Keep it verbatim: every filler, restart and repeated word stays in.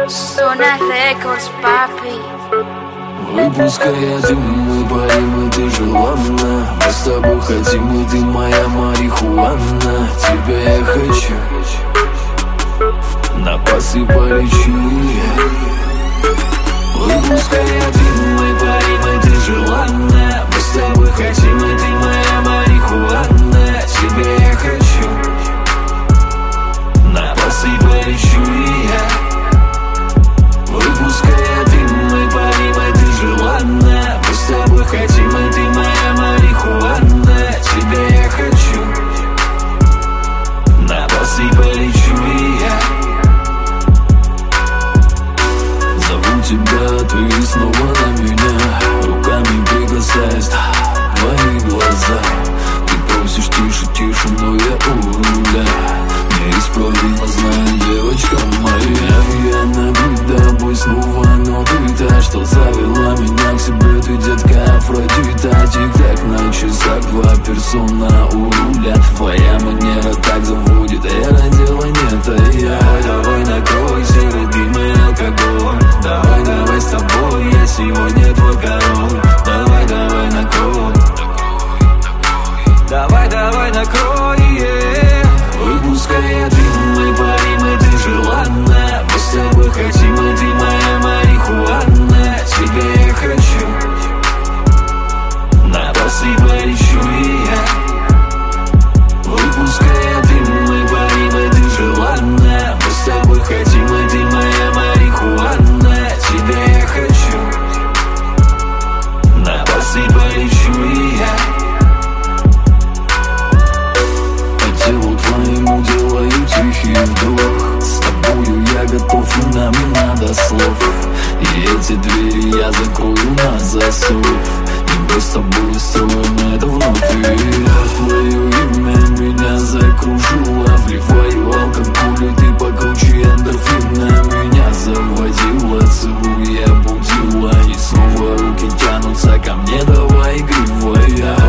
Zona Records, papi. Выпуская дым, мы парим, и ты желанна. Мы с тобой хотим, и ты моя марихуана. Тебя я хочу, на пасы полечу. Выпуская дым, мы парим, и ты желанна. Мы с тобой хотим, и ты моя марихуана. Тебя я хочу, на пасы полечу я. Выпуская дым, мы парим, и ты желанна. Мы с тобой хотим, и ты моя марихуана. Тебя я хочу, на басы полечу я. Зову тебя, ты снова на меня, руками прикасаясь твои глаза. Ты просишь тише, тише, но я у руля. Неисправимо знаю, девочка моя. Я набит тобой снова, но ты та, что завела меня к себе. Ты, детка, Афродита. Тик-так на часах, два персона у руля. Твоя манера так заводит, это дело не это я. Давай накройся, любимый алкоголь. Давай, давай с тобой, я сегодня твой король. Давай, давай накрой. Давай, давай накрой, yeah. Выпуская дым, мы парим, и ты желанна. Мы с тобой хотим, и ты моя марихуана. Тебя я хочу, на басы полечу я. Выпуская дым, мы парим, и ты желанна. Мы с тобой хотим, и ты моя марихуана. Тебя я хочу, на басы полечу я. Телу твоему делаю тихий вдох. С тобою я готов, и нам не надо слов. И эти двери я закрою на засов. И мы с тобой строим это вновь. И я твое имя меня закружила. Вливаю алкоголь, и ты покруче эндорфина. Меня заводила, целуя, будила. И снова руки тянутся ко мне, давай игривая.